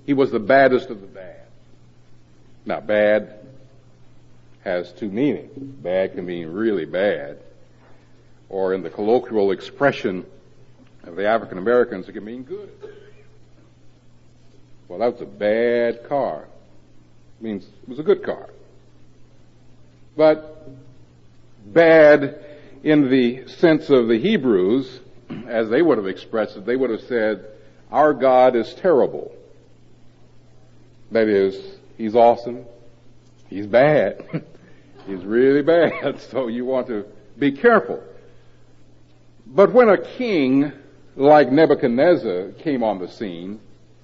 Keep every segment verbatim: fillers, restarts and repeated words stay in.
He was the baddest of the bad. Now, bad has two meanings. Bad can mean really bad, or in the colloquial expression of the African Americans, it can mean good. Well, that was a bad car. It means it was a good car. But bad in the sense of the Hebrews, as they would have expressed it, they would have said, our God is terrible. That is, he's awesome. He's bad. He's really bad. So you want to be careful. But when a king like Nebuchadnezzar came on the scene,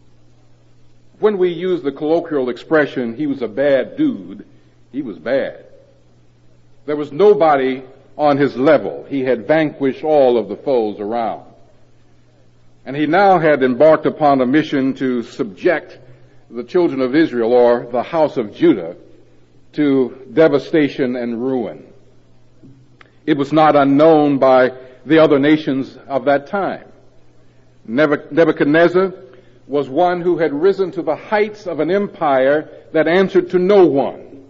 when we use the colloquial expression, he was a bad dude, he was bad. There was nobody on his level. He had vanquished all of the foes around. And he now had embarked upon a mission to subject the children of Israel, or the house of Judah, to devastation and ruin. It was not unknown by the other nations of that time. Nebuchadnezzar was one who had risen to the heights of an empire that answered to no one.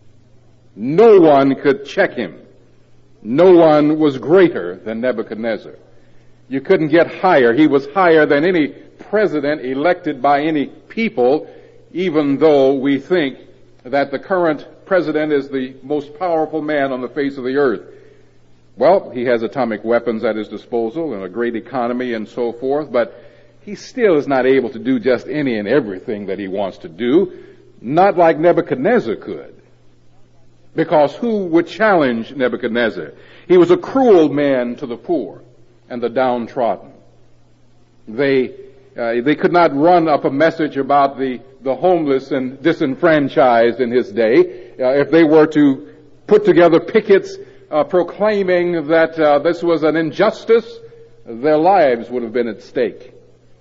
No one could check him. No one was greater than Nebuchadnezzar. You couldn't get higher. He was higher than any president elected by any people, even though we think that the current president is the most powerful man on the face of the earth. Well, he has atomic weapons at his disposal and a great economy and so forth, but he still is not able to do just any and everything that he wants to do, not like Nebuchadnezzar could. Because who would challenge Nebuchadnezzar? He was a cruel man to the poor and the downtrodden. They uh, they could not run up a message about the, the homeless and disenfranchised in his day. Uh, if they were to put together pickets uh, proclaiming that uh, this was an injustice, their lives would have been at stake.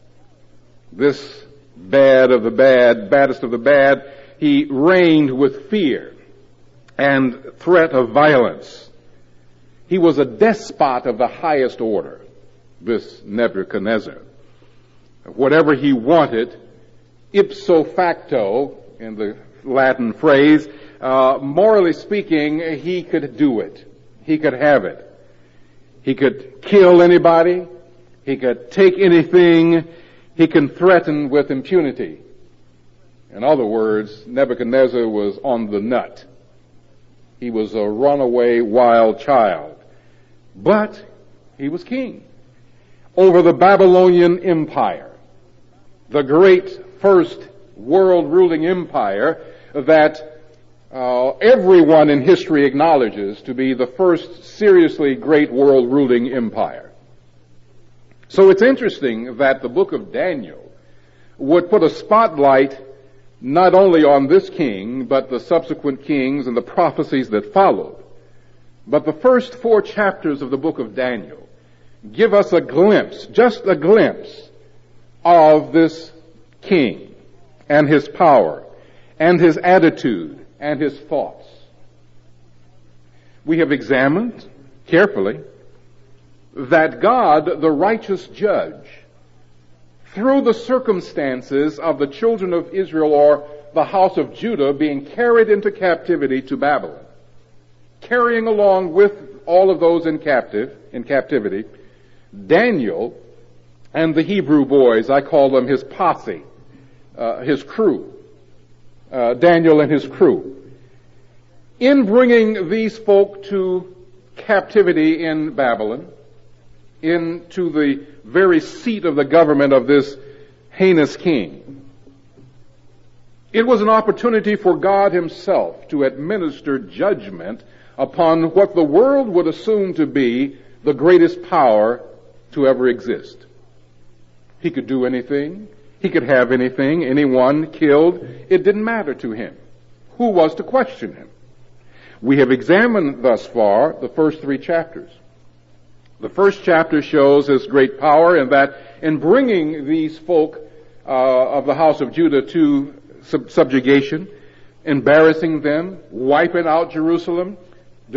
This bad of the bad, baddest of the bad, he reigned with fear and threat of violence. He was a despot of the highest order, this Nebuchadnezzar. Whatever he wanted, ipso facto, in the Latin phrase, uh, morally speaking, he could do it. He could have it. He could kill anybody. He could take anything. He can threaten with impunity. In other words, Nebuchadnezzar was on the nut. He was a runaway wild child. But he was king over the Babylonian Empire, the great first world ruling empire that uh, everyone in history acknowledges to be the first seriously great world ruling empire. So it's interesting that the book of Daniel would put a spotlight not only on this king, but the subsequent kings and the prophecies that followed. But the first four chapters of the book of Daniel give us a glimpse, just a glimpse, of this king and his power and his attitude and his thoughts. We have examined carefully that God, the righteous judge, through the circumstances of the children of Israel, or the house of Judah, being carried into captivity to Babylon, carrying along with all of those in captive, in captivity, Daniel and the Hebrew boys, I call them his posse, uh, his crew, uh, Daniel and his crew. In bringing these folk to captivity in Babylon, into the very seat of the government of this heinous king, it was an opportunity for God himself to administer judgment upon what the world would assume to be the greatest power to ever exist. He could do anything. He could have anything, anyone killed. It didn't matter to him. Who was to question him? We have examined thus far the first three chapters. The first chapter shows his great power, in that in bringing these folk uh, of the house of Judah to sub- subjugation, embarrassing them, wiping out Jerusalem,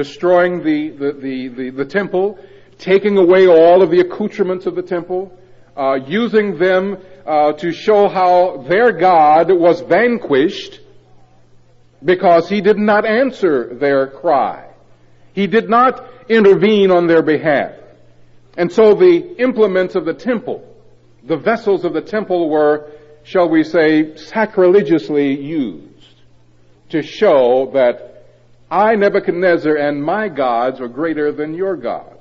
destroying the, the, the, the, the temple, taking away all of the accoutrements of the temple, uh, using them uh, to show how their God was vanquished because he did not answer their cry. He did not intervene on their behalf. And so the implements of the temple, the vessels of the temple were, shall we say, sacrilegiously used to show that I, Nebuchadnezzar, and my gods are greater than your God.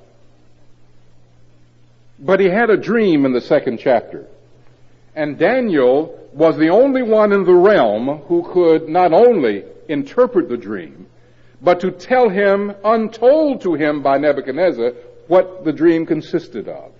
But he had a dream in the second chapter. And Daniel was the only one in the realm who could not only interpret the dream, but to tell him, untold to him by Nebuchadnezzar, what the dream consisted of.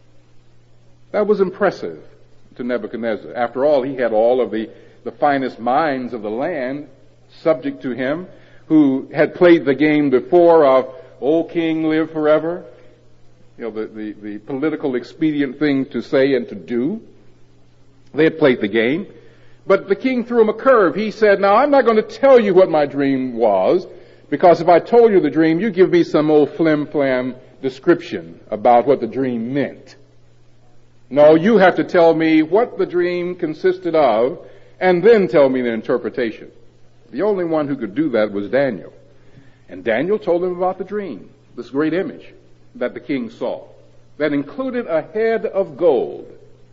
That was impressive to Nebuchadnezzar. After all, he had all of the, the finest minds of the land subject to him, who had played the game before of, O king, live forever. You know, the, the, the political expedient thing to say and to do. They had played the game. But the king threw him a curve. He said, now I'm not going to tell you what my dream was, because if I told you the dream, you give me some old flim-flam description about what the dream meant. No, you have to tell me what the dream consisted of, and then tell me the interpretation. The only one who could do that was Daniel. And Daniel told him about the dream, this great image that the king saw, that included a head of gold.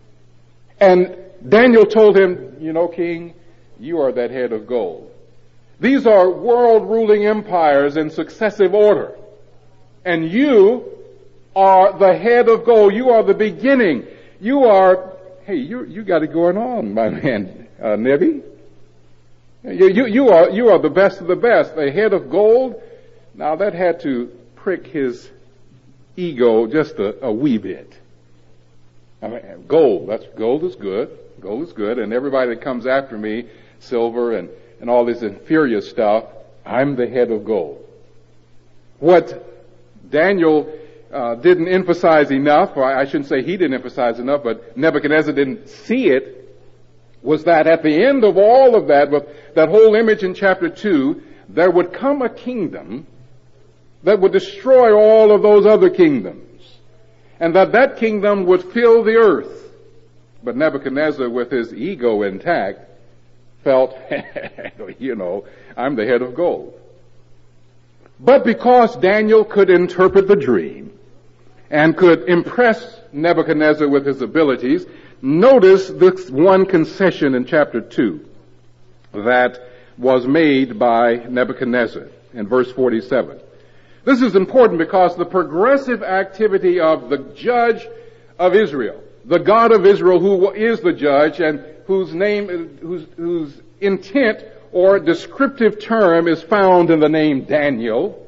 And Daniel told him, you know, king, you are that head of gold. These are world-ruling empires in successive order. And you are the head of gold. You are the beginning. You are, hey, you you got it going on, my man, uh, Nebi. You, you, you are, you are the best of the best. The head of gold. Now that had to prick his ego just a, a wee bit. I mean, gold, that's, gold is good. Gold is good. And everybody that comes after me, silver and, and all this inferior stuff, I'm the head of gold. What Daniel uh, didn't emphasize enough, or I shouldn't say he didn't emphasize enough, but Nebuchadnezzar didn't see it, was that at the end of all of that, with that whole image in chapter two, there would come a kingdom that would destroy all of those other kingdoms, and that that kingdom would fill the earth. But Nebuchadnezzar, with his ego intact, felt, you know, I'm the head of gold. But because Daniel could interpret the dream and could impress Nebuchadnezzar with his abilities, notice this one concession in chapter two that was made by Nebuchadnezzar in verse forty-seven. This is important because the progressive activity of the judge of Israel, the God of Israel who is the judge and whose name, whose, whose intent or descriptive term is found in the name Daniel,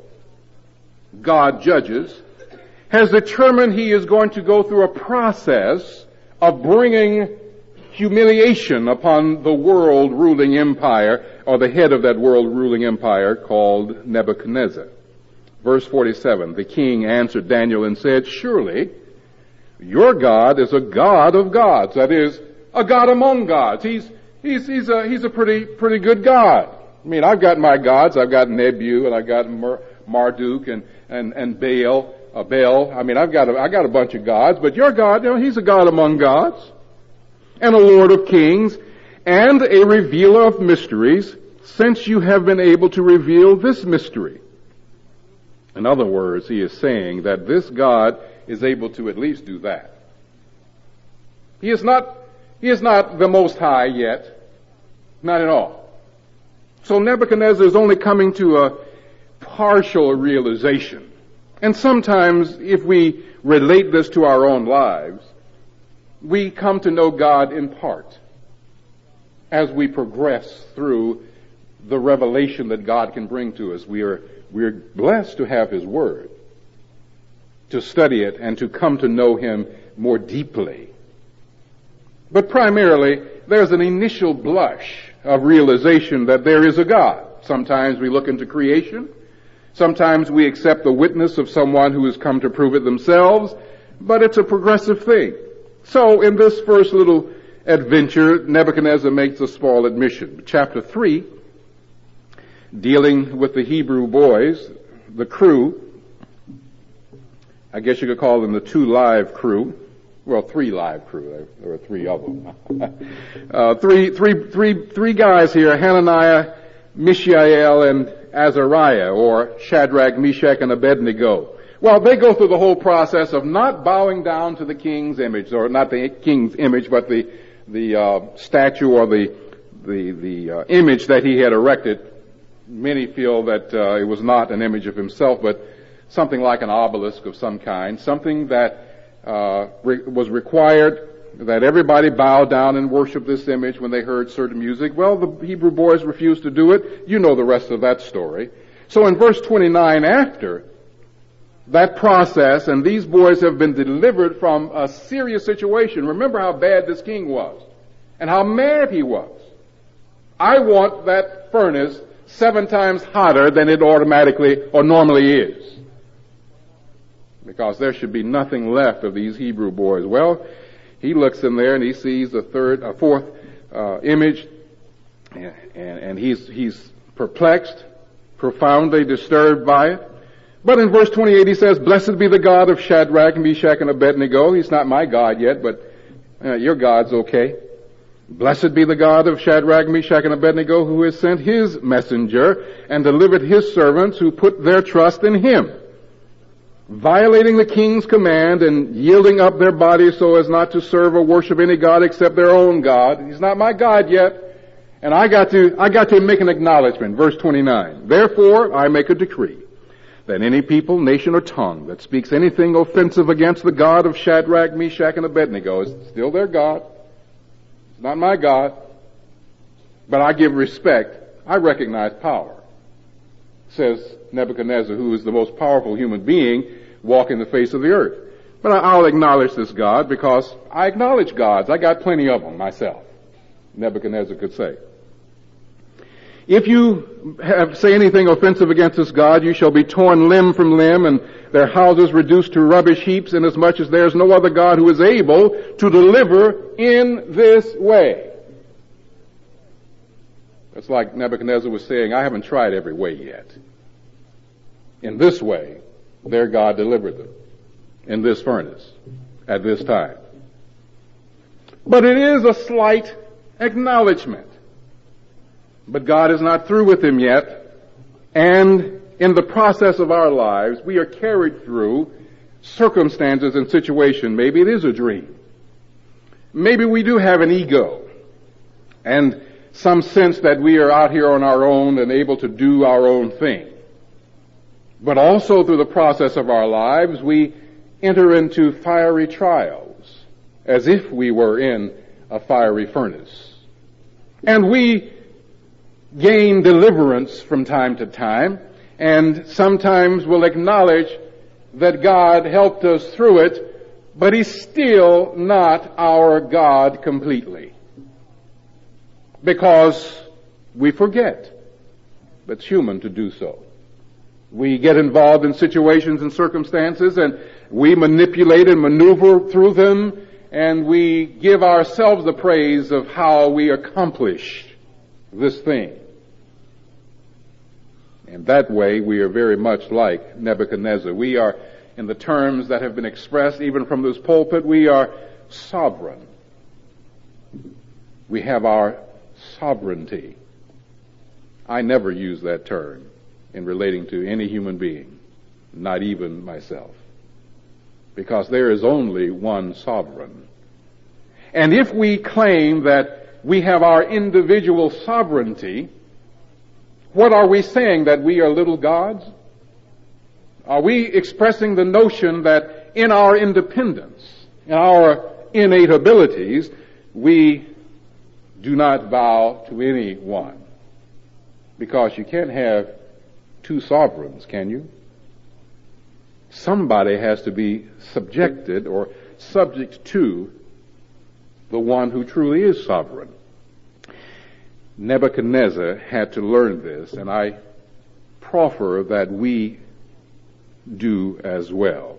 God judges, has determined he is going to go through a process of bringing humiliation upon the world ruling empire, or the head of that world ruling empire called Nebuchadnezzar. Verse forty-seven, the king answered Daniel and said, surely your God is a God of gods. That is, a God among gods. He's, he's, he's a, he's a pretty, pretty good God. I mean, I've got my gods. I've got Nebu and I've got Mar- Marduk and, and, and Baal, uh, Baal. I mean, I've got a, I got a bunch of gods, but your God, you know, he's a God among gods and a Lord of kings and a revealer of mysteries, since you have been able to reveal this mystery. In other words, he is saying that this God is able to at least do that. He is not, he is not the Most High yet. Not at all. So Nebuchadnezzar is only coming to a partial realization. And sometimes, if we relate this to our own lives, we come to know God in part as we progress through the revelation that God can bring to us. We are We're blessed to have His Word, to study it, and to come to know Him more deeply. But primarily, there's an initial blush of realization that there is a God. Sometimes we look into creation. Sometimes we accept the witness of someone who has come to prove it themselves. But it's a progressive thing. So in this first little adventure, Nebuchadnezzar makes a small admission. Chapter three, dealing with the Hebrew boys, the crew, I guess you could call them the two live crew, Well, three live crew. There, there were three of them. uh, three, three, three, three guys here: Hananiah, Mishael, and Azariah, or Shadrach, Meshach, and Abednego. Well, they go through the whole process of not bowing down to the king's image, or not the king's image, but the the uh, statue or the the the uh, image that he had erected. Many feel that uh, it was not an image of himself, but something like an obelisk of some kind, something that uh, re- was required that everybody bow down and worship this image when they heard certain music. Well, the Hebrew boys refused to do it. You know the rest of that story. So in verse twenty-nine, after that process, and these boys have been delivered from a serious situation. Remember how bad this king was and how mad he was. I want that furnace seven times hotter than it automatically or normally is, because there should be nothing left of these Hebrew boys. Well, he looks in there and he sees a third, a fourth uh, image, and, and, and he's he's perplexed, profoundly disturbed by it. But in verse twenty-eight he says, "Blessed be the God of Shadrach, Meshach, and Abednego." He's not my God yet, but uh, your God's okay. "Blessed be the God of Shadrach, Meshach, and Abednego, who has sent his messenger and delivered his servants who put their trust in him, violating the king's command and yielding up their bodies so as not to serve or worship any god except their own God." He's not my God yet. And I got to, I got to make an acknowledgement. Verse twenty-nine. "Therefore I make a decree that any people, nation, or tongue that speaks anything offensive against the God of Shadrach, Meshach, and Abednego," is still their God, it's not my God, but I give respect, I recognize power, says Nebuchadnezzar, who is the most powerful human being walking the face of the earth. But I'll acknowledge this God because I acknowledge gods. I got plenty of them myself, Nebuchadnezzar could say. "If you have, say anything offensive against this God, you shall be torn limb from limb, and their houses reduced to rubbish heaps, inasmuch as there is no other God who is able to deliver in this way." It's like Nebuchadnezzar was saying, I haven't tried every way yet. In this way, their God delivered them, in this furnace, at this time. But it is a slight acknowledgement. But God is not through with him yet, and in the process of our lives, we are carried through circumstances and situation. Maybe it is a dream. Maybe we do have an ego, and some sense that we are out here on our own and able to do our own thing. But also through the process of our lives, we enter into fiery trials, as if we were in a fiery furnace. And we gain deliverance from time to time, and sometimes we'll acknowledge that God helped us through it, but he's still not our God completely. Because we forget. It's human to do so. We get involved in situations and circumstances, and we manipulate and maneuver through them, and we give ourselves the praise of how we accomplish this thing. And that way we are very much like Nebuchadnezzar. We are, in the terms that have been expressed even from this pulpit, we are sovereign. We have our sovereignty. I never use that term in relating to any human being, not even myself, because there is only one sovereign. And if we claim that we have our individual sovereignty, what are we saying? That we are little gods? Are we expressing the notion that in our independence, in our innate abilities, we do not bow to anyone? Because you can't have two sovereigns, can you? Somebody has to be subjected or subject to the one who truly is sovereign. Nebuchadnezzar had to learn this, and I proffer that we do as well.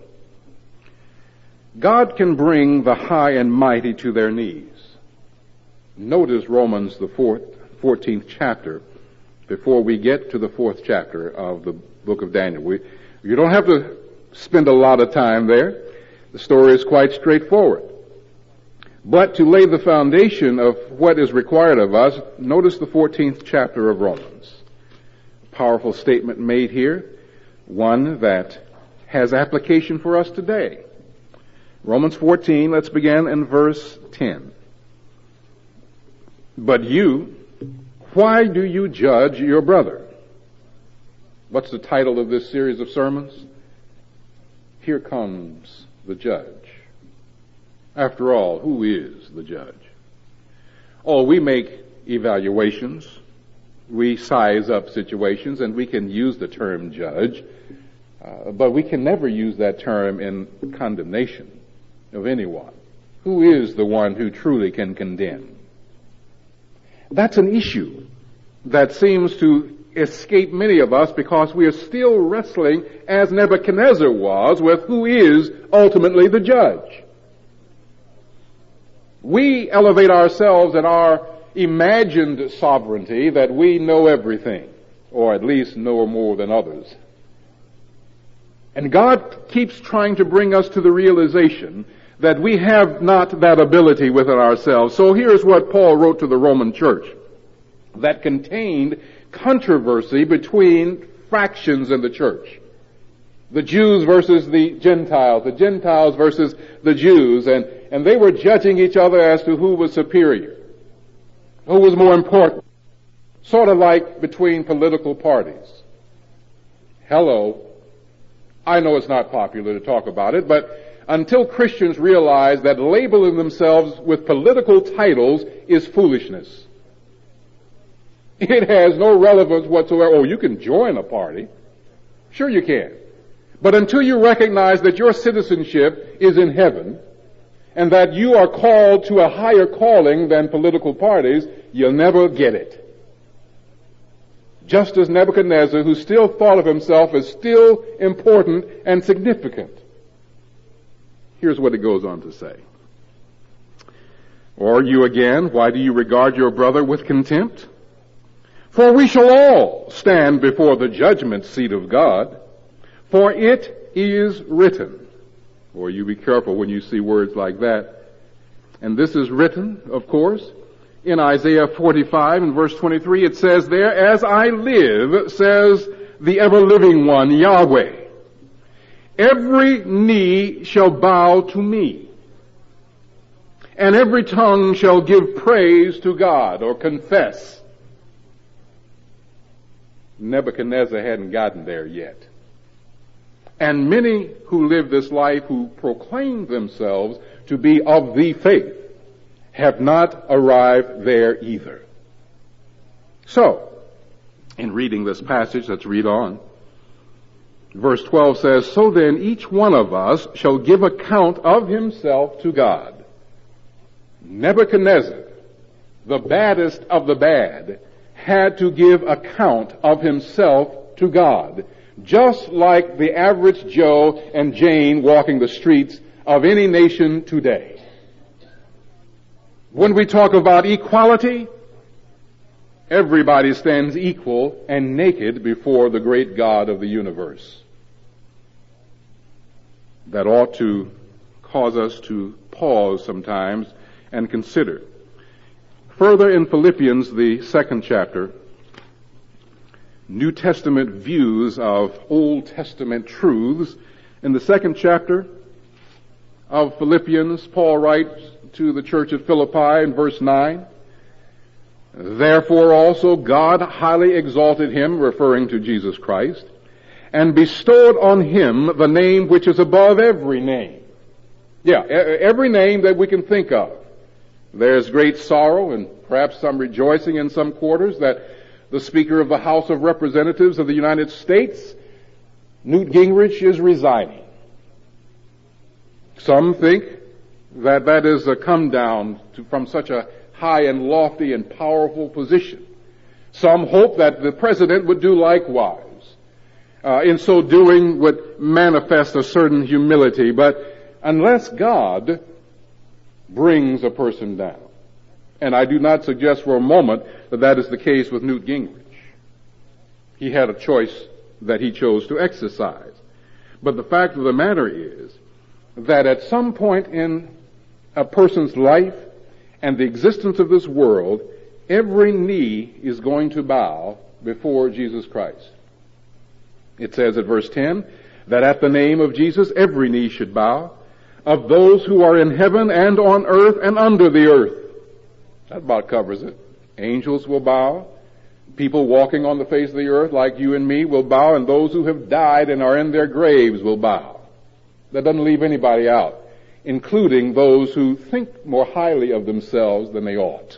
God can bring the high and mighty to their knees. Notice Romans, the fourth, fourteenth chapter, before we get to the fourth chapter of the book of Daniel. We, you don't have to spend a lot of time there. The story is quite straightforward. But to lay the foundation of what is required of us, notice the fourteenth chapter of Romans. A powerful statement made here, one that has application for us today. Romans fourteen, let's begin in verse ten. But you, why do you judge your brother? What's the title of this series of sermons? Here comes the judge. After all, who is the judge? Oh, we make evaluations. We size up situations, and we can use the term judge, uh, but we can never use that term in condemnation of anyone. Who is the one who truly can condemn? That's an issue that seems to escape many of us because we are still wrestling, as Nebuchadnezzar was, with who is ultimately the judge. We elevate ourselves in our imagined sovereignty that we know everything, or at least know more than others. And God keeps trying to bring us to the realization that we have not that ability within ourselves. So here's what Paul wrote to the Roman church that contained controversy between factions in the church. The Jews versus the Gentiles, the Gentiles versus the Jews, and, and they were judging each other as to who was superior, who was more important. Sort of like between political parties. Hello. I know it's not popular to talk about it, but until Christians realize that labeling themselves with political titles is foolishness. It has no relevance whatsoever. Oh, you can join a party. Sure you can. But until you recognize that your citizenship is in heaven, and that you are called to a higher calling than political parties, you'll never get it. Just as Nebuchadnezzar, who still thought of himself as still important and significant. Here's what it goes on to say. Or you again, why do you regard your brother with contempt? For we shall all stand before the judgment seat of God. For it is written. Or you be careful when you see words like that. And this is written, of course, in Isaiah forty-five and verse twenty-three. It says there, as I live, says the ever-living one, Yahweh, every knee shall bow to me, and every tongue shall give praise to God, or confess. Nebuchadnezzar hadn't gotten there yet. And many who live this life, who proclaim themselves to be of the faith, have not arrived there either. So, in reading this passage, let's read on. Verse twelve says, so then each one of us shall give account of himself to God. Nebuchadnezzar, the baddest of the bad, had to give account of himself to God, just like the average Joe and Jane walking the streets of any nation today. When we talk about equality, everybody stands equal and naked before the great God of the universe. That ought to cause us to pause sometimes and consider. Further in Philippians, the second chapter, New Testament views of Old Testament truths. In the second chapter of Philippians, Paul writes to the church at Philippi in verse nine, therefore also God highly exalted him, referring to Jesus Christ, and bestowed on him the name which is above every name. Yeah, every name that we can think of. There's great sorrow and perhaps some rejoicing in some quarters that the Speaker of the House of Representatives of the United States, Newt Gingrich, is resigning. Some think that that is a come down to, from such a high and lofty and powerful position. Some hope that the President would do likewise. Uh, in so doing would manifest a certain humility, but unless God brings a person down, and I do not suggest for a moment that that is the case with Newt Gingrich. He had a choice that he chose to exercise. But the fact of the matter is that at some point in a person's life and the existence of this world, every knee is going to bow before Jesus Christ. It says at verse ten that at the name of Jesus every knee should bow, of those who are in heaven and on earth and under the earth. That about covers it. Angels will bow. People walking on the face of the earth like you and me will bow, and those who have died and are in their graves will bow. That doesn't leave anybody out, including those who think more highly of themselves than they ought.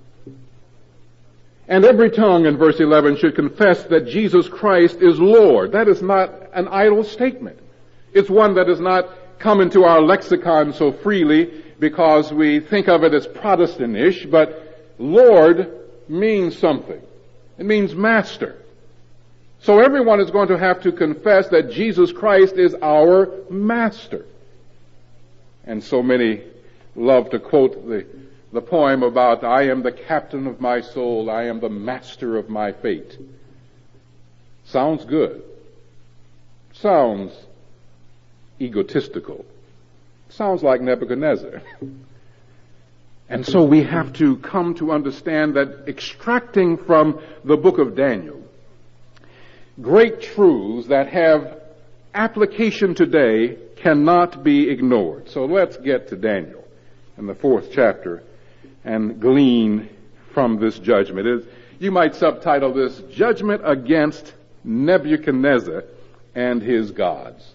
And every tongue, in verse eleven, should confess that Jesus Christ is Lord. That is not an idle statement. It's one that does not come into our lexicon so freely because we think of it as Protestant-ish, but Lord means something. It means master. So everyone is going to have to confess that Jesus Christ is our master. And so many love to quote the, the poem about, I am the captain of my soul, I am the master of my fate. Sounds good. Sounds egotistical. Sounds like Nebuchadnezzar. And so we have to come to understand that extracting from the book of Daniel great truths that have application today cannot be ignored. So let's get to Daniel in the fourth chapter and glean from this judgment. It, you might subtitle this, Judgment Against Nebuchadnezzar and His Gods.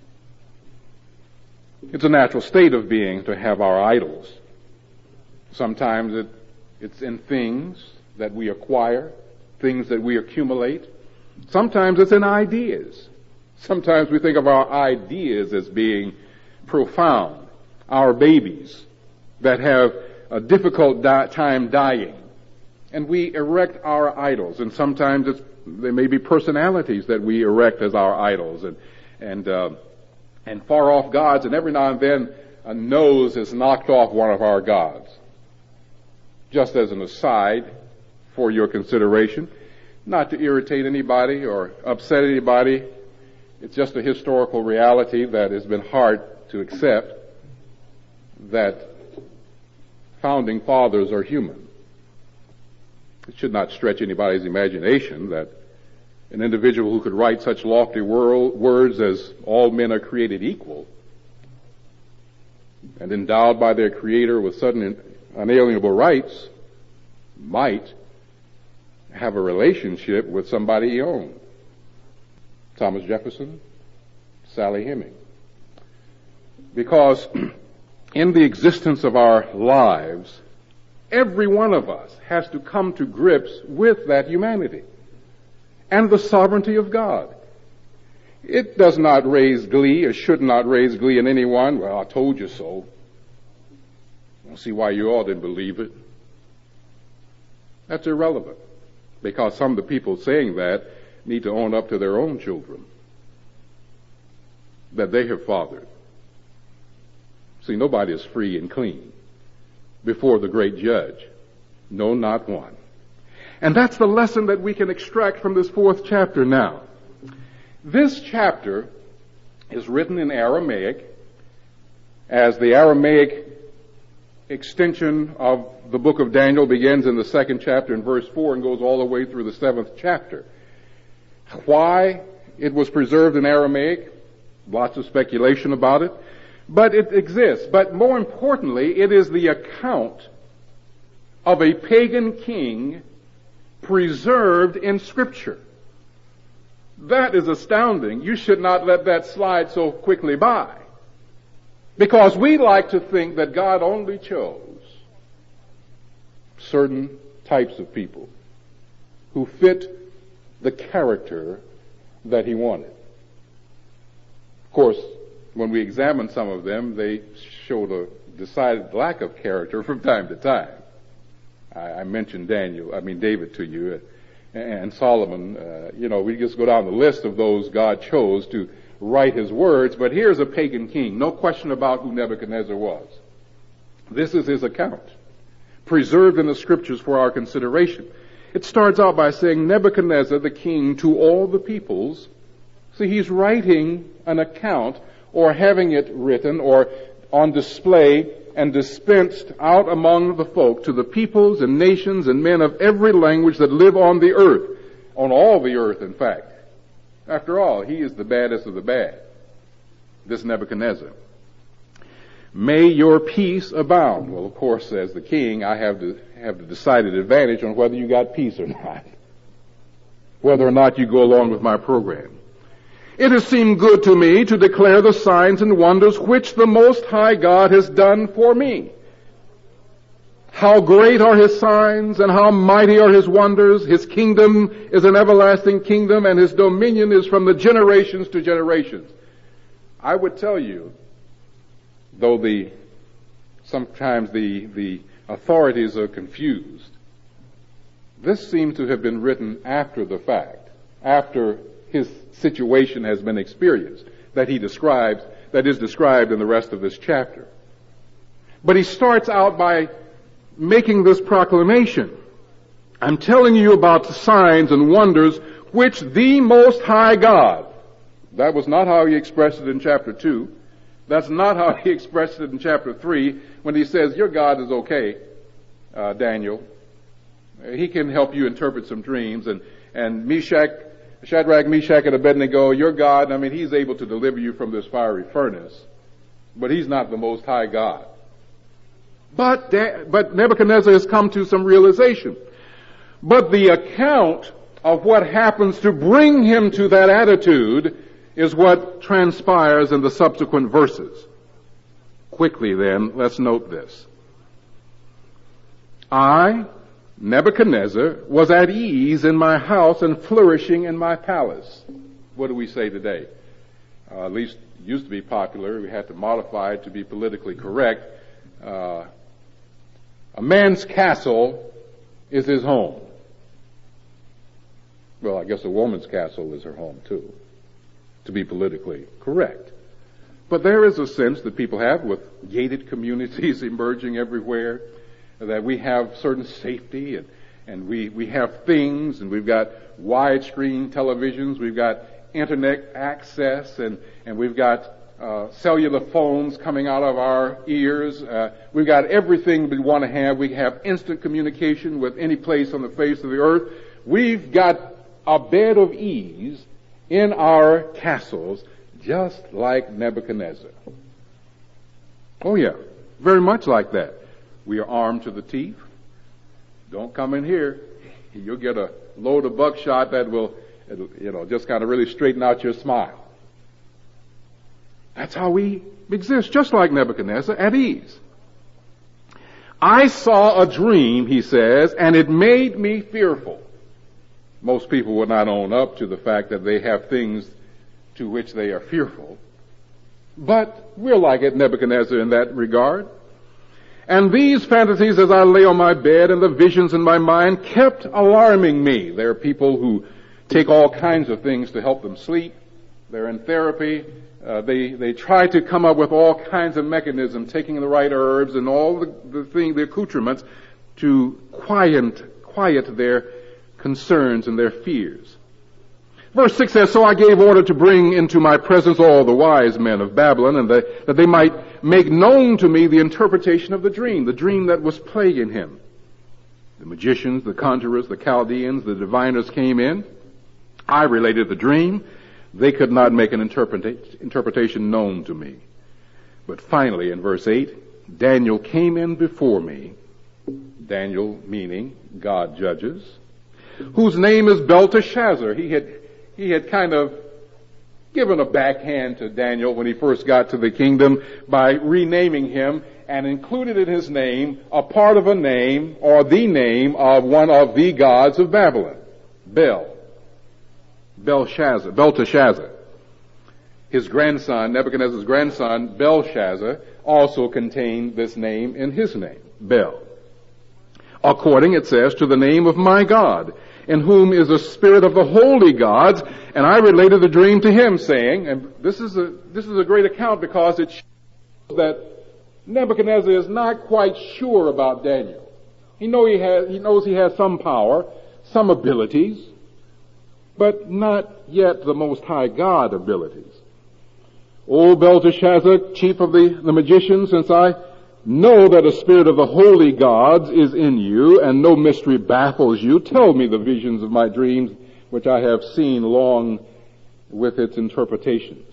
It's a natural state of being to have our idols. Sometimes it, it's in things that we acquire, things that we accumulate. Sometimes it's in ideas. Sometimes we think of our ideas as being profound. Our babies that have a difficult di- time dying. And we erect our idols. And sometimes it's, there may be personalities that we erect as our idols. And, and, uh, and far off gods. And every now and then a nose is knocked off one of our gods. Just as an aside for your consideration, not to irritate anybody or upset anybody. It's just a historical reality that has been hard to accept, that founding fathers are human. It should not stretch anybody's imagination that an individual who could write such lofty world, words as all men are created equal and endowed by their Creator with sudden unalienable rights might have a relationship with somebody he owned. Thomas Jefferson, Sally Heming. Because in the existence of our lives, every one of us has to come to grips with that humanity and the sovereignty of God. It does not raise glee, or should not raise glee in anyone. Well, I told you so. I don't see why you all didn't believe it. That's irrelevant, because some of the people saying that need to own up to their own children that they have fathered. See, nobody is free and clean before the great judge. No, not one. And that's the lesson that we can extract from this fourth chapter now. This chapter is written in Aramaic, as the Aramaic extension of the book of Daniel begins in the second chapter in verse four and goes all the way through the seventh chapter. Why it was preserved in Aramaic, lots of speculation about it, but it exists. But more importantly, it is the account of a pagan king preserved in Scripture. That is astounding. You should not let that slide so quickly by. Because we like to think that God only chose certain types of people who fit the character that He wanted. Of course, when we examine some of them, they showed a decided lack of character from time to time. I, I mentioned Daniel, I mean David to you, uh, and Solomon. Uh, you know, we just go down the list of those God chose to write His words, but here's a pagan king. No question about who Nebuchadnezzar was. This is his account, preserved in the Scriptures for our consideration. It starts out by saying, Nebuchadnezzar, the king, to all the peoples. See, he's writing an account, or having it written, or on display and dispensed out among the folk to the peoples and nations and men of every language that live on the earth, on all the earth, in fact. After all, he is the baddest of the bad, this Nebuchadnezzar. May your peace abound. Well, of course, says the king, I have to have the decided advantage on whether you got peace or not, whether or not you go along with my program. It has seemed good to me to declare the signs and wonders which the Most High God has done for me. How great are his signs and how mighty are his wonders. His kingdom is an everlasting kingdom and his dominion is from the generations to generations. I would tell you, though the sometimes the the authorities are confused, this seems to have been written after the fact, after his situation has been experienced, that he describes, that is described in the rest of this chapter. But he starts out by making this proclamation. I'm telling you about the signs and wonders which the Most High God, that was not how he expressed it in chapter two. That's not how he expressed it in chapter three when he says, your God is okay, uh, Daniel. He can help you interpret some dreams. And, and Meshach, Shadrach, Meshach, and Abednego, your God, I mean, he's able to deliver you from this fiery furnace. But he's not the Most High God. But, but Nebuchadnezzar has come to some realization. But the account of what happens to bring him to that attitude is what transpires in the subsequent verses. Quickly then, let's note this. I, Nebuchadnezzar, was at ease in my house and flourishing in my palace. What do we say today? Uh, at least it used to be popular. We had to modify it to be politically correct. Uh, a man's castle is his home. Well, I guess a woman's castle is her home too, to be politically correct. But there is a sense that people have with gated communities emerging everywhere, that we have certain safety and, and we, we have things, and we've got widescreen televisions, we've got internet access, and, and we've got uh, cellular phones coming out of our ears. Uh, we've got everything we want to have. We have instant communication with any place on the face of the earth. We've got a bed of ease in our castles, just like Nebuchadnezzar. Oh yeah, very much like that. We are armed to the teeth. Don't come in here. You'll get a load of buckshot that will, you know, just kind of really straighten out your smile. That's how we exist, just like Nebuchadnezzar, at ease. I saw a dream, he says, and it made me fearful. Most people would not own up to the fact that they have things to which they are fearful. But we're like it, Nebuchadnezzar, in that regard. And these fantasies, as I lay on my bed, and the visions in my mind kept alarming me. There are people who take all kinds of things to help them sleep. They're in therapy. Uh, they they try to come up with all kinds of mechanisms, taking the right herbs and all the, the thing, the accoutrements to quiet quiet their concerns and their fears. Verse six says, so I gave order to bring into my presence all the wise men of Babylon, and that, that they might make known to me the interpretation of the dream, the dream that was plaguing him. The magicians, the conjurers, the Chaldeans, the diviners came in. I related the dream. They could not make an interpreta- interpretation known to me. But finally, in verse eight, Daniel came in before me. Daniel meaning God judges, whose name is Belteshazzar. He had He had kind of given a backhand to Daniel when he first got to the kingdom by renaming him and included in his name a part of a name or the name of one of the gods of Babylon, Bel. Belshazzar, Belteshazzar. His grandson, Nebuchadnezzar's grandson, Belshazzar, also contained this name in his name, Bel. According, it says, to the name of my God, in whom is the spirit of the holy gods, and I related the dream to him, saying, and this is a this is a great account because it shows that Nebuchadnezzar is not quite sure about Daniel. He know he has he knows he has some power, some abilities, but not yet the Most High God abilities. O Belteshazzar, chief of the, the magicians, since I Know that a spirit of the holy gods is in you, and no mystery baffles you. Tell me the visions of my dreams, which I have seen long with its interpretations.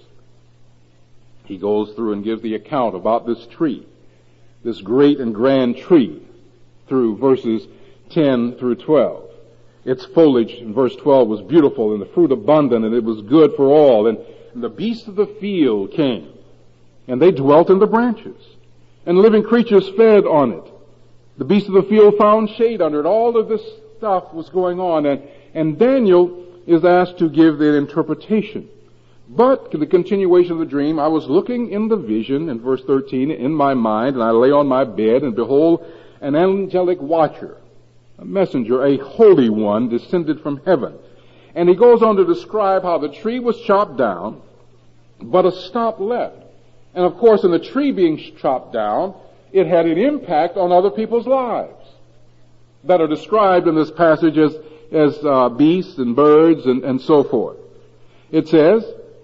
He goes through and gives the account about this tree, this great and grand tree, through verses ten through twelve. Its foliage in verse twelve was beautiful, and the fruit abundant, and it was good for all. And, and the beasts of the field came, and they dwelt in the branches, and living creatures fed on it. The beasts of the field found shade under it. All of this stuff was going on, and, and Daniel is asked to give the interpretation. But to the continuation of the dream, I was looking in the vision, in verse thirteen, in my mind, and I lay on my bed, and behold, an angelic watcher, a messenger, a holy one, descended from heaven. And he goes on to describe how the tree was chopped down, but a stump left. And of course, in the tree being chopped down, it had an impact on other people's lives that are described in this passage as, as uh, beasts and birds and, and so forth. It says,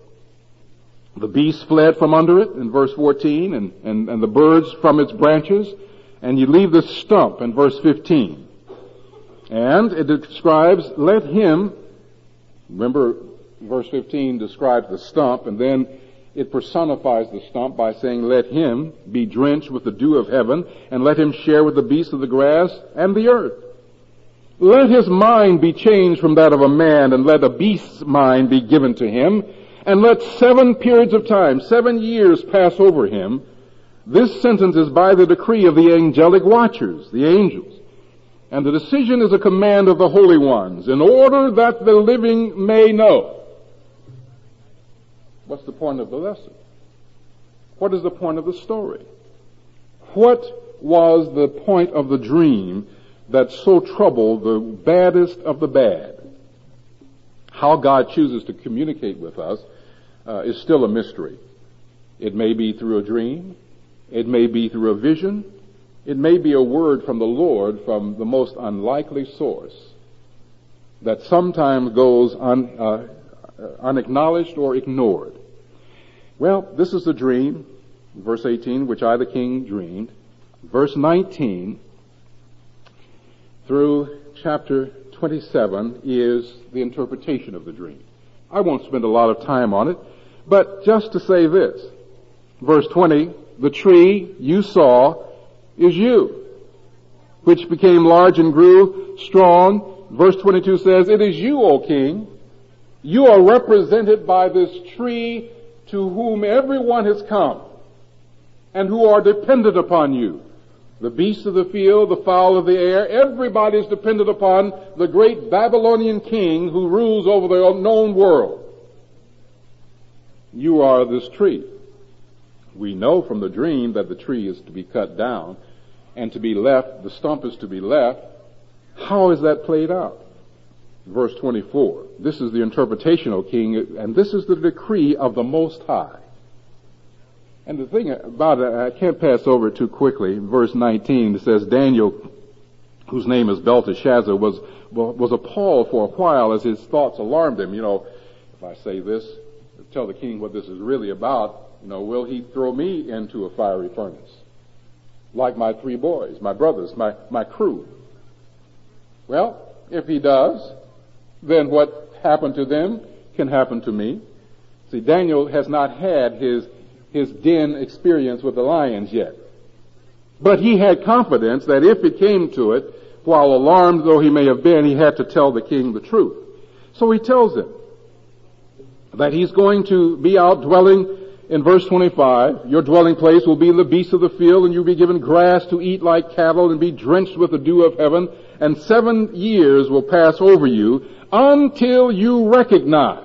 the beasts fled from under it in verse fourteen, and, and, and the birds from its branches, and you leave the stump in verse fifteen. And it describes, let him, remember verse fifteen describes the stump, and then it personifies the stump by saying, let him be drenched with the dew of heaven, and let him share with the beasts of the grass and the earth. Let his mind be changed from that of a man, and let a beast's mind be given to him, and let seven periods of time, seven years pass over him. This sentence is by the decree of the angelic watchers, the angels. And the decision is a command of the holy ones, in order that the living may know. What's the point of the lesson? What is the point of the story? What was the point of the dream that so troubled the baddest of the bad? How God chooses to communicate with us uh, is still a mystery. It may be through a dream. It may be through a vision. It may be a word from the Lord from the most unlikely source that sometimes goes un, uh, unacknowledged or ignored. Well, this is the dream, verse eighteen, which I the king dreamed. Verse nineteen through chapter twenty-seven is the interpretation of the dream. I won't spend a lot of time on it, but just to say this. Verse twenty, the tree you saw is you, which became large and grew strong. Verse twenty-two says, it is you, O king. You are represented by this tree to whom everyone has come and who are dependent upon you. The beasts of the field, the fowl of the air, everybody is dependent upon the great Babylonian king who rules over the known world. You are this tree. We know from the dream that the tree is to be cut down and to be left, the stump is to be left. How is that played out? Verse twenty-four. This is the interpretation, O king, and this is the decree of the Most High. And the thing about it, I can't pass over it too quickly. Verse nineteen, it says, Daniel, whose name is Belteshazzar, was, was appalled for a while as his thoughts alarmed him. You know, if I say this, tell the king what this is really about, you know, will he throw me into a fiery furnace? Like my three boys, my brothers, my, my crew. Well, if he does, then what happened to them can happen to me. See, Daniel has not had his his den experience with the lions yet. But he had confidence that if it came to it, while alarmed though he may have been, he had to tell the king the truth. So he tells him that he's going to be out dwelling in verse twenty-five. Your dwelling place will be the beasts of the field, and you'll be given grass to eat like cattle and be drenched with the dew of heaven, and seven years will pass over you until you recognize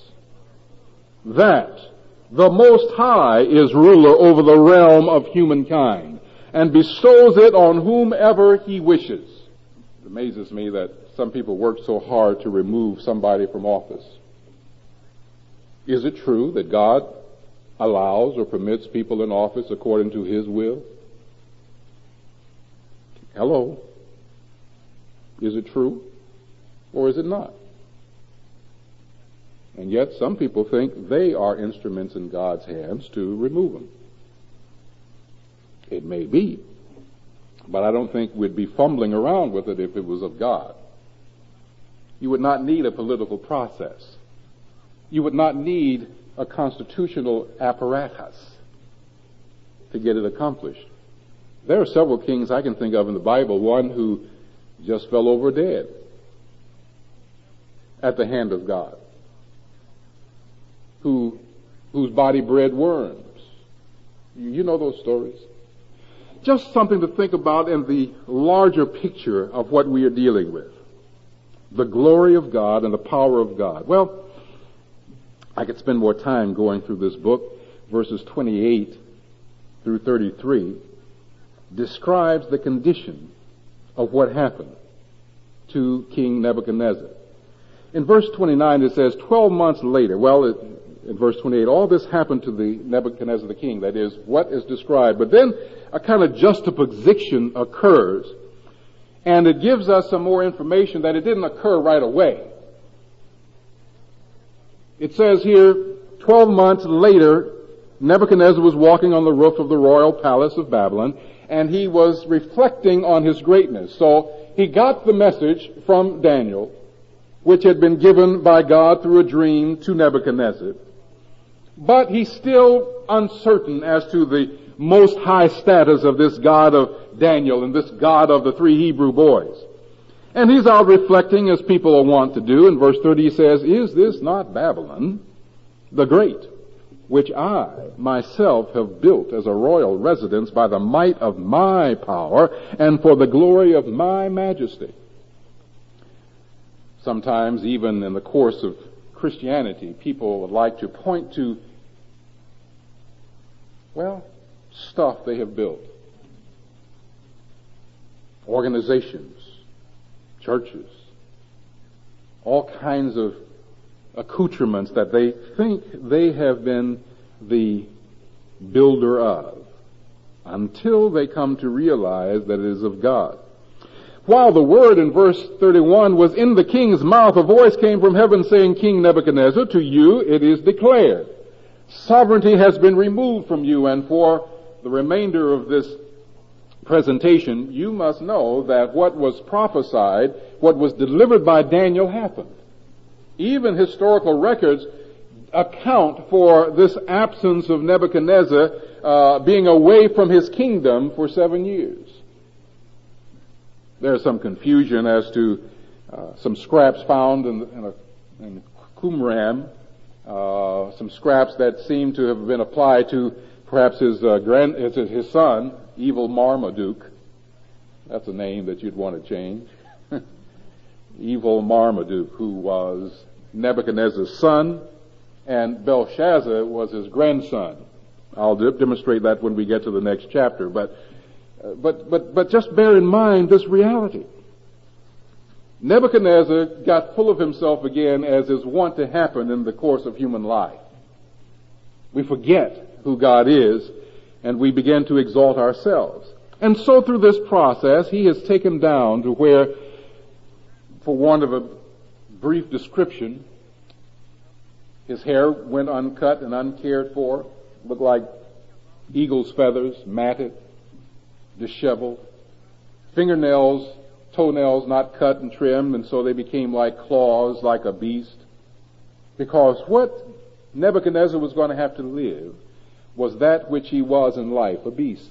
that the Most High is ruler over the realm of humankind and bestows it on whomever he wishes. It amazes me that some people work so hard to remove somebody from office. Is it true that God allows or permits people in office according to his will? Hello? Is it true or is it not? And yet some people think they are instruments in God's hands to remove them. It may be, but I don't think we'd be fumbling around with it if it was of God. You would not need a political process. You would not need a constitutional apparatus to get it accomplished. There are several kings I can think of in the Bible, one who just fell over dead at the hand of God, who whose body bred worms. You, you know those stories. Just something to think about in the larger picture of what we are dealing with. The glory of God and the power of God. Well, I could spend more time going through this book. Verses twenty-eight through thirty-three describes the condition of what happened to King Nebuchadnezzar. In verse twenty-nine it says, twelve months later, well, it, in verse twenty-eight, all this happened to the Nebuchadnezzar the king, that is, what is described. But then a kind of juxtaposition occurs, and it gives us some more information that it didn't occur right away. It says here, twelve months later, Nebuchadnezzar was walking on the roof of the royal palace of Babylon, and he was reflecting on his greatness. So he got the message from Daniel, which had been given by God through a dream to Nebuchadnezzar. But he's still uncertain as to the most high status of this God of Daniel and this God of the three Hebrew boys. And he's out reflecting, as people are wont to do. In verse thirty he says, is this not Babylon the Great, which I myself have built as a royal residence by the might of my power and for the glory of my majesty? Sometimes, even in the course of Christianity, people would like to point to, well, stuff they have built. Organizations, churches, all kinds of accoutrements that they think they have been the builder of, until they come to realize that it is of God. While the word in verse thirty-one was in the king's mouth, a voice came from heaven saying, King Nebuchadnezzar, to you it is declared, sovereignty has been removed from you, and for the remainder of this presentation, you must know that what was prophesied, what was delivered by Daniel happened. Even historical records account for this absence of Nebuchadnezzar uh, being away from his kingdom for seven years. There's some confusion as to uh, some scraps found in, in, a, in Qumran, uh, some scraps that seem to have been applied to perhaps his uh, grand, his, his son, Evil Marmaduke. That's a name that you'd want to change. Evil Marmaduke, who was Nebuchadnezzar's son, and Belshazzar was his grandson. I'll de- demonstrate that when we get to the next chapter, but uh, but but but just bear in mind this reality. Nebuchadnezzar got full of himself again, as is wont to happen in the course of human life. We forget who God is, and we begin to exalt ourselves. And so through this process, he has taken down to where, for want of a brief description, his hair went uncut and uncared for, looked like eagle's feathers, matted, disheveled. Fingernails, toenails not cut and trimmed, and so they became like claws, like a beast. Because what Nebuchadnezzar was going to have to live was that which he was in life, a beast.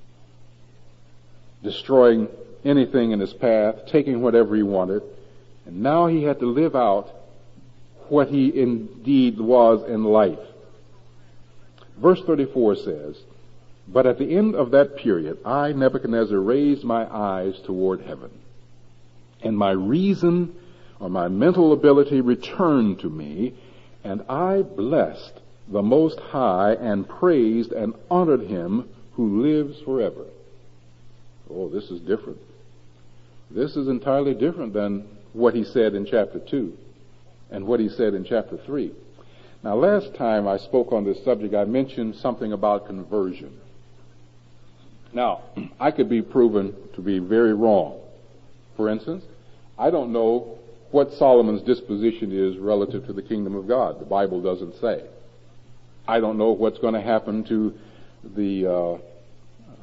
Destroying anything in his path, taking whatever he wanted, and now he had to live out what he indeed was in life. Verse thirty-four says, but at the end of that period, I, Nebuchadnezzar, raised my eyes toward heaven, and my reason or my mental ability returned to me, and I blessed the Most High and praised and honored him who lives forever. Oh, this is different. This is entirely different than what he said in chapter two and what he said in chapter three. Now, last time I spoke on this subject, I mentioned something about conversion. Now, I could be proven to be very wrong. For instance, I don't know what Solomon's disposition is relative to the kingdom of God. The Bible doesn't say. I don't know what's going to happen to the uh, uh,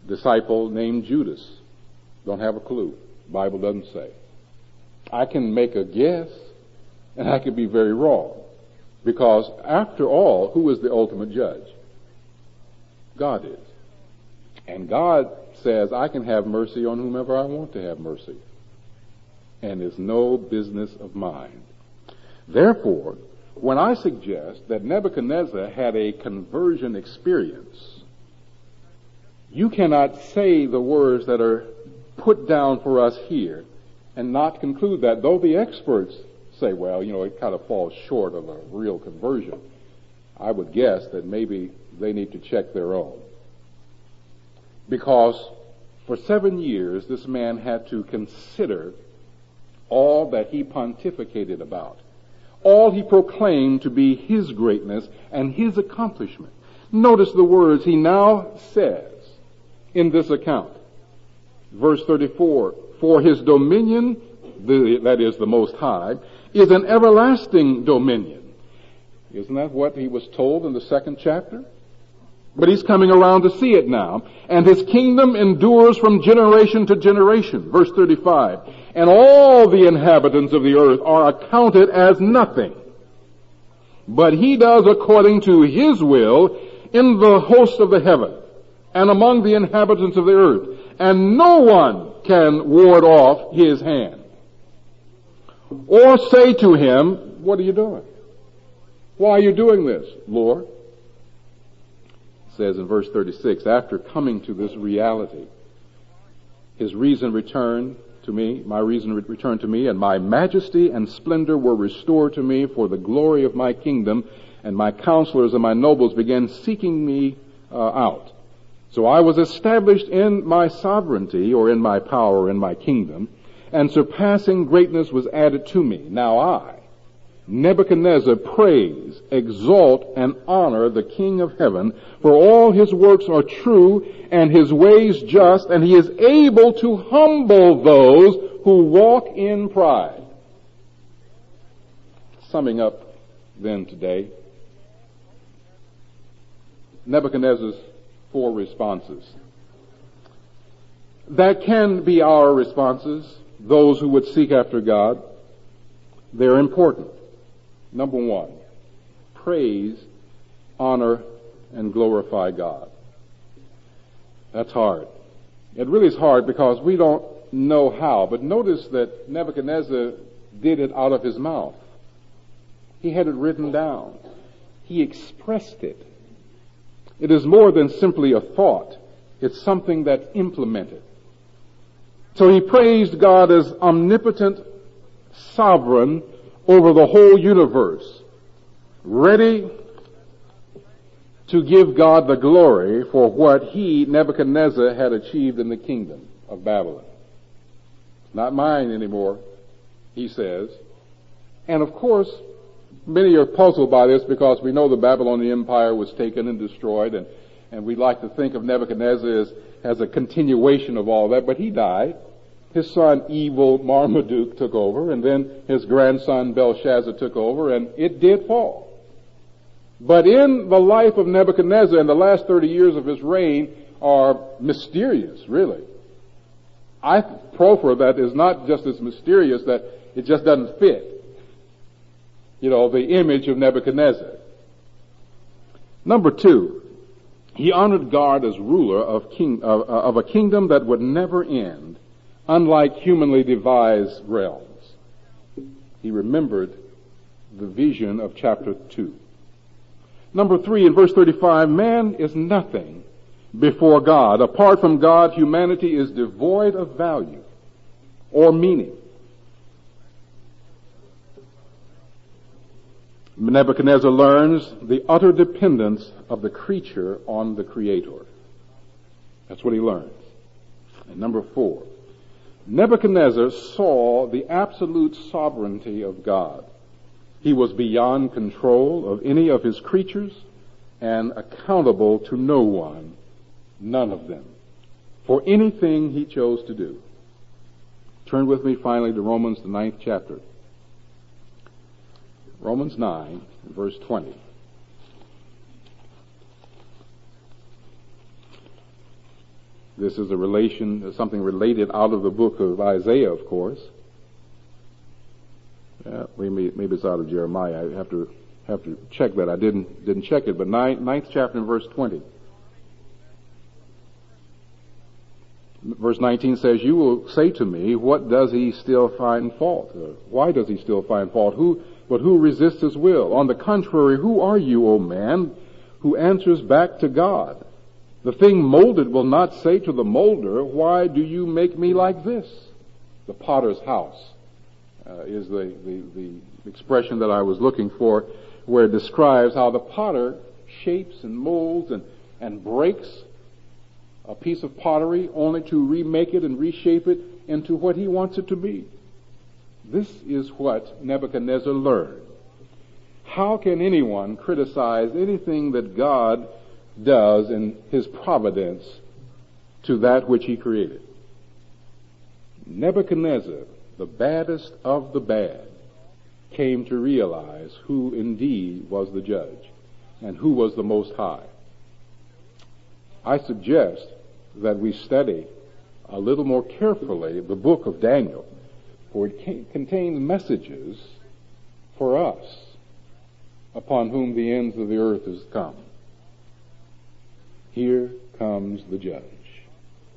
disciple named Judas. Don't have a clue. Bible doesn't say. I can make a guess, and I could be very wrong. Because after all, who is the ultimate judge? God is. And God says, I can have mercy on whomever I want to have mercy. And it's no business of mine. Therefore, when I suggest that Nebuchadnezzar had a conversion experience, you cannot say the words that are put down for us here and not conclude that, though the experts say, well, you know, it kind of falls short of a real conversion. I would guess that maybe they need to check their own. Because for seven years, this man had to consider all that he pontificated about, all he proclaimed to be his greatness and his accomplishment. Notice the words he now says in this account. Verse thirty-four, for his dominion, the, that is the Most High, is an everlasting dominion. Isn't that what he was told in the second chapter? But he's coming around to see it now. And his kingdom endures from generation to generation. Verse thirty-five. And all the inhabitants of the earth are accounted as nothing. But he does according to his will in the host of the heaven and among the inhabitants of the earth. And no one can ward off his hand. Or say to him, what are you doing? Why are you doing this, Lord? Says in verse thirty-six, after coming to this reality, his reason returned to me, my reason returned to me, and my majesty and splendor were restored to me for the glory of my kingdom, and my counselors and my nobles began seeking me uh, out. So I was established in my sovereignty, or in my power, or in my kingdom, and surpassing greatness was added to me. Now I, Nebuchadnezzar, praise, exalt, and honor the King of heaven, for all his works are true, and his ways just, and he is able to humble those who walk in pride. Summing up then today, Nebuchadnezzar's four responses. That can be our responses, those who would seek after God. They're important. Number one, praise, honor, and glorify God. That's hard. It really is hard because we don't know how. But notice that Nebuchadnezzar did it out of his mouth. He had it written down. He expressed it. It is more than simply a thought. It's something that's implemented. So he praised God as omnipotent, sovereign over the whole universe, ready to give God the glory for what he, Nebuchadnezzar, had achieved in the kingdom of Babylon. It's not mine anymore, he says. And of course, many are puzzled by this because we know the Babylonian Empire was taken and destroyed, and, and we like to think of Nebuchadnezzar as, as a continuation of all that, but he died. His son, evil Marmaduke, took over, and then his grandson, Belshazzar, took over, and it did fall. But in the life of Nebuchadnezzar, in the last thirty years of his reign, are mysterious, really. I proffer that is not just as mysterious that it just doesn't fit, you know, the image of Nebuchadnezzar. Number two, he honored God as ruler of, king, of, of a kingdom that would never end, unlike humanly devised realms. He remembered the vision of chapter two. Number three, in verse thirty-five, man is nothing before God. Apart from God, humanity is devoid of value or meaning. Nebuchadnezzar learns the utter dependence of the creature on the Creator. That's what he learns. And number four, Nebuchadnezzar saw the absolute sovereignty of God. He was beyond control of any of his creatures and accountable to no one, none of them, for anything he chose to do. Turn with me finally to Romans, the ninth chapter. Romans nine, verse twenty. This is a relation, something related out of the book of Isaiah, of course. Yeah, maybe, maybe it's out of Jeremiah. I have to have to check that. I didn't didn't check it, but ninth, ninth chapter and verse twenty. Verse nineteen says, "You will say to me, what does he still find fault? Or why does he still find fault? Who, but who resists his will? On the contrary, who are you, O man, who answers back to God? The thing molded will not say to the molder, why do you make me like this?" The potter's house uh, is the, the, the expression that I was looking for, where it describes how the potter shapes and molds and, and breaks a piece of pottery only to remake it and reshape it into what he wants it to be. This is what Nebuchadnezzar learned. How can anyone criticize anything that God does in his providence to that which he created? Nebuchadnezzar, the baddest of the bad, came to realize who indeed was the judge and who was the Most High. I suggest that we study a little more carefully the book of Daniel, for it contains messages for us upon whom the ends of the earth has come. Here comes the judge.